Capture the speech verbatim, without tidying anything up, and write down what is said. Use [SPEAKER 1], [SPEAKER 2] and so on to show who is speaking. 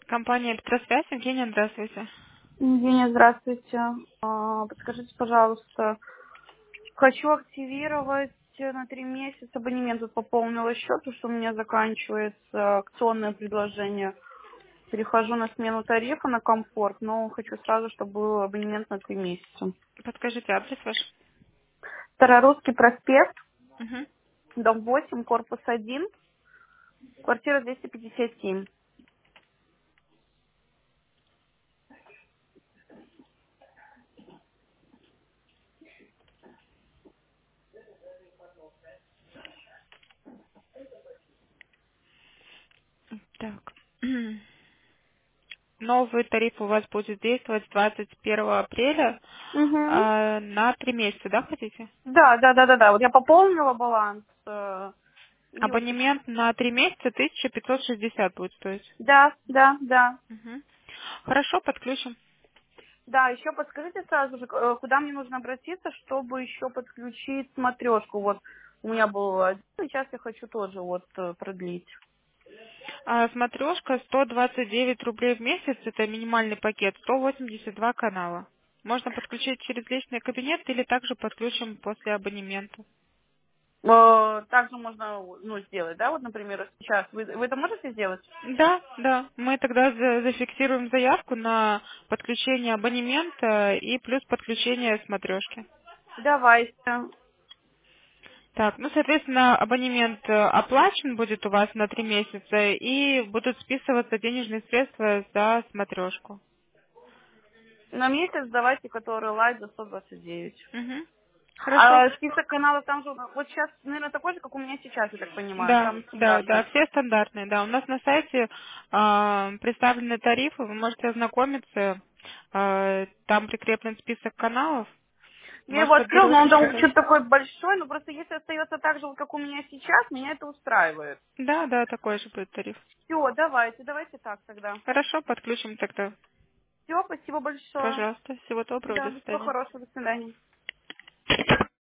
[SPEAKER 1] Компания «Электросвязь». Евгения, здравствуйте.
[SPEAKER 2] Евгения, здравствуйте. А, Подскажите, пожалуйста, хочу активировать на три месяца абонемент. Тут пополнила счет, потому что у меня заканчивается акционное предложение. Перехожу на смену тарифа на комфорт, но хочу сразу, чтобы был абонемент на три месяца.
[SPEAKER 1] Подскажите адрес ваш.
[SPEAKER 2] Старорусский проспект,
[SPEAKER 1] Мгм.
[SPEAKER 2] дом восемь, корпус один, квартира двести пятьдесят семь.
[SPEAKER 1] Так. Новый тариф у вас будет действовать с двадцать первого апреля
[SPEAKER 2] Угу.
[SPEAKER 1] а, на три месяца, да, хотите?
[SPEAKER 2] Да, да, да, да, да. Вот я пополнила баланс. э, И вот хочу.
[SPEAKER 1] Абонемент на три месяца тысяча пятьсот шестьдесят будет стоить.
[SPEAKER 2] Да, да, да.
[SPEAKER 1] Мгм. Хорошо, подключим.
[SPEAKER 2] Да, еще подскажите сразу же, э, куда мне нужно обратиться, чтобы еще подключить смотрешку. Вот у меня был один, сейчас я хочу тоже вот э, продлить.
[SPEAKER 1] А, смотрешка сто двадцать девять рублей в месяц, это минимальный пакет, сто восемьдесят два канала. Можно подключить через личный кабинет или также подключим после абонемента.
[SPEAKER 2] Э, Также можно ну, сделать, да, вот, например, сейчас. Вы, вы это можете сделать?
[SPEAKER 1] Да, да. Мы тогда за- зафиксируем заявку на подключение абонемента и плюс подключение смотрешки.
[SPEAKER 2] Давайте.
[SPEAKER 1] Так, ну, соответственно, абонемент э, оплачен будет у вас на три месяца и будут списываться денежные средства за смотрешку.
[SPEAKER 2] На месяц давайте, который лайт за сто двадцать девять.
[SPEAKER 1] Угу. Хорошо.
[SPEAKER 2] А список каналов там же, вот сейчас, наверное, такой же, как у меня сейчас, я так понимаю.
[SPEAKER 1] Да,
[SPEAKER 2] Там
[SPEAKER 1] да, да,
[SPEAKER 2] стандартный.
[SPEAKER 1] все стандартные, да. У нас на сайте а, представлены тарифы, вы можете ознакомиться, а, там прикреплен список каналов,
[SPEAKER 2] Я его
[SPEAKER 1] можете
[SPEAKER 2] открыл, но
[SPEAKER 1] отберете
[SPEAKER 2] он
[SPEAKER 1] еще
[SPEAKER 2] там
[SPEAKER 1] раз.
[SPEAKER 2] что-то такой большой, но просто если остается так же, вот как у меня сейчас, меня это устраивает.
[SPEAKER 1] Да, да, такой же будет тариф.
[SPEAKER 2] Все, давайте, давайте так тогда.
[SPEAKER 1] Хорошо, подключим тогда.
[SPEAKER 2] Все, спасибо большое.
[SPEAKER 1] Пожалуйста. Всего доброго. До
[SPEAKER 2] Да, всего
[SPEAKER 1] свидания.
[SPEAKER 2] хорошего, до свидания.